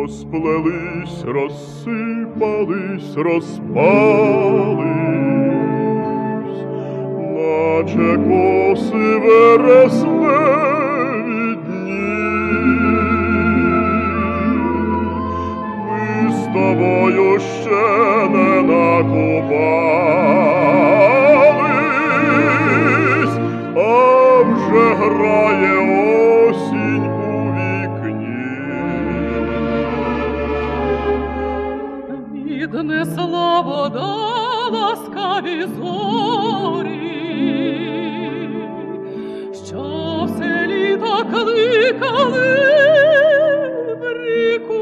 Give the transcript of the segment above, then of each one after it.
розплелись, розсипались, розпались, наче коси вересневі дні. Ми з тобою ще не накупались, а вже грає осінь у вікні. Віднесла вода ласкаві зорі, що все літо кликали в ріку.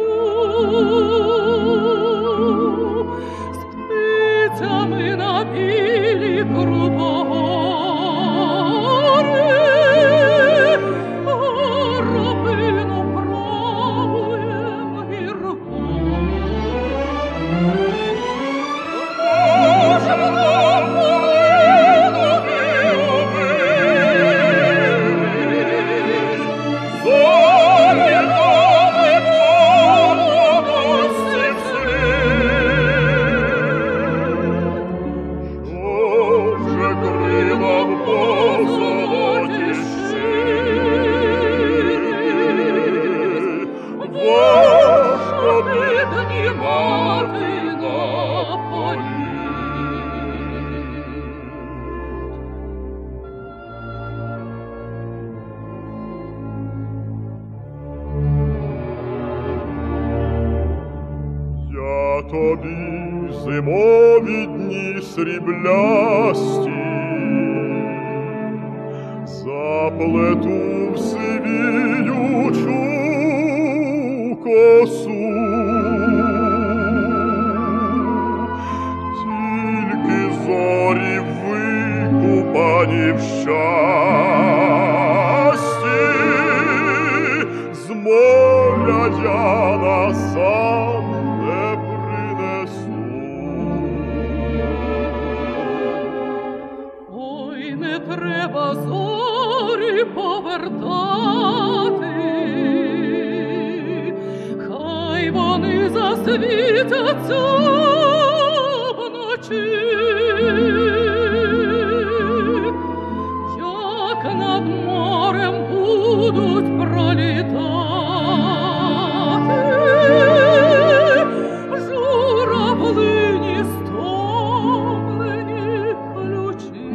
З птицями на білі крутогори, горобину пробуєм гірку. Тобі зимові дні сріблясті заплету в сивіючу косу, тільки зорі викупані в щасті, з моря я насам не принесу. Ой, не треба зорі повертати, хай вони засвітяться вночі, як над морем будуть пролітати журавлині стомлені ключі.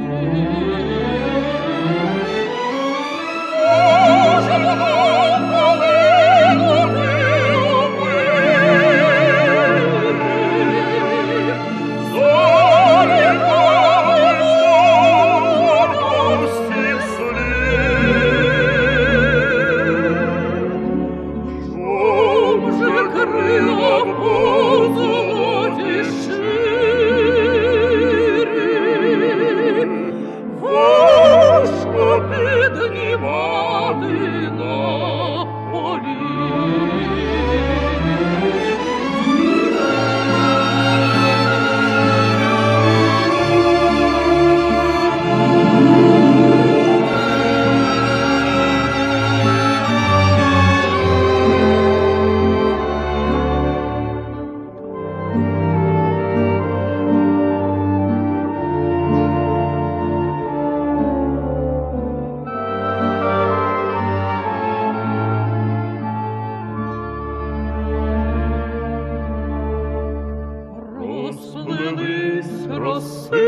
Розплились, розсипались,